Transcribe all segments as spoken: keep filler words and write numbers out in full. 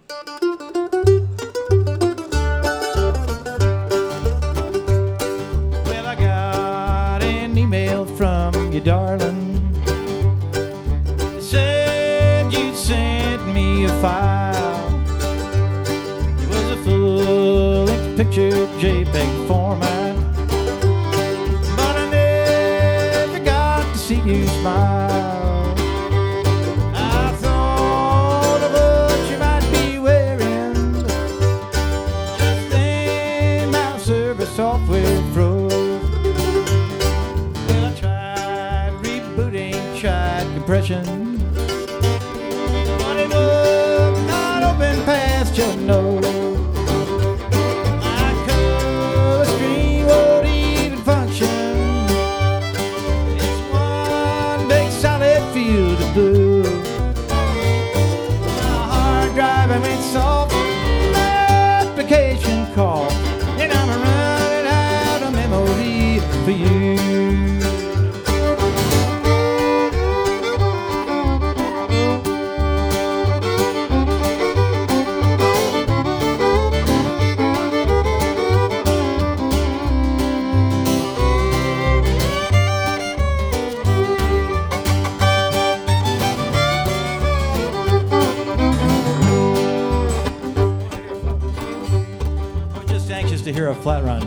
Well, I got an email from you, darling. It said you sent me a file. It was a full-length picture JPEG format, but I never got to see you smile. I thought of what you might be wearing, just then my service software froze. Well, I tried rebooting, tried compression, but it would not open past your nose. My color screen won't even function. It's one big solid field of blue. My hard drive I went soft, my application call, and I'm running out of memory for you. I was just anxious to hear a flat run.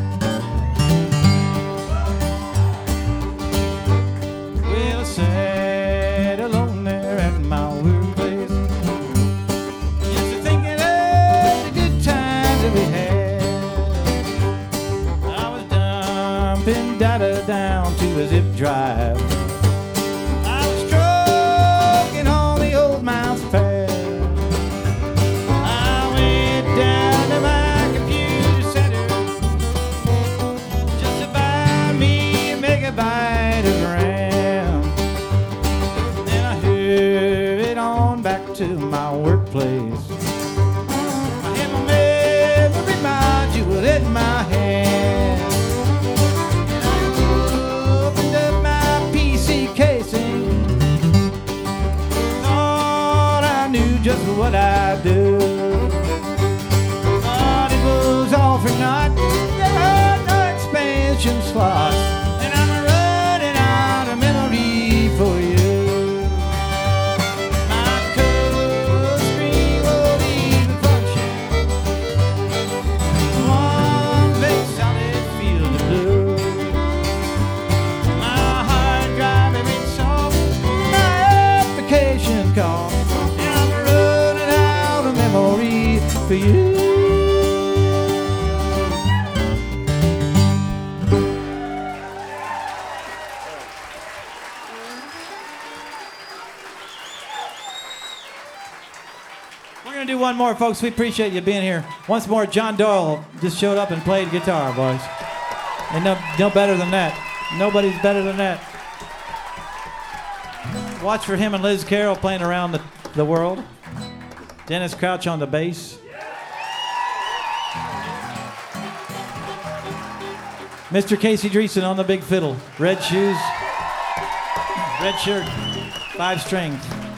Well, I sat alone there at my workplace, just thinking of the good times that we had. I was dumping data down to a zip drive. I was trucking on the old mouse pad. I went down to my computer center just to buy me a megabyte of RAM. Then I hurried on back to my workplace. I had my memory module in my hand. And I opened up my P C casing. Thought I knew just what I'd do. But it was all for naught. There had no expansion slots, and I'm running out of memory for you. My color screen won't even function. One big solid field of blue. My hard drive it reads off my application call, and I'm running out of memory for you. We're going to do one more, folks. We appreciate you being here. Once more, John Doyle just showed up and played guitar, boys. And no, no better than that. Nobody's better than that. Watch for him and Liz Carroll playing around the, the world. Dennis Crouch on the bass. Mister Casey Dreesen on the big fiddle. Red shoes, red shirt, five strings.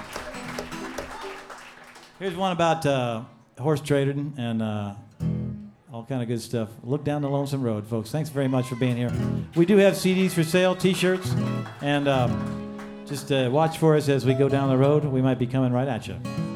Here's one about uh, horse trading and uh, all kind of good stuff. Look down the lonesome road, folks. Thanks very much for being here. We do have C Ds for sale, T-shirts, and um, just uh, watch for us as we go down the road. We might be coming right at you.